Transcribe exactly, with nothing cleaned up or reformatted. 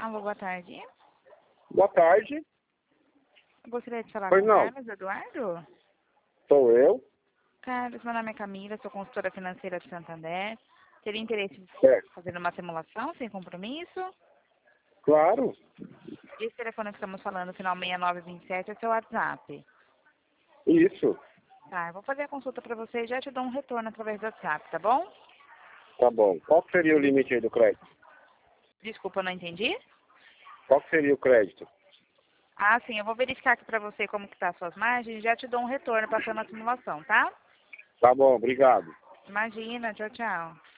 Alô, boa tarde. Boa tarde, Eu gostaria de falar Pois com não. o Carlos Eduardo. sou eu. Carlos, meu nome é Camila, sou consultora financeira de Santander. Teria interesse em Certo. fazer uma simulação sem compromisso? Claro, Esse telefone que estamos falando, final seis nove dois sete, é seu WhatsApp. isso. Tá, eu vou fazer a consulta para você e já te dou um retorno através do WhatsApp, tá bom? Tá bom. Qual que seria o limite aí do crédito? Desculpa, eu não entendi. Qual que seria o crédito? Ah, sim, eu vou verificar aqui para você como que tá as suas margens e já te dou um retorno passando a simulação, tá? Tá bom, obrigado. Imagina, tchau, tchau.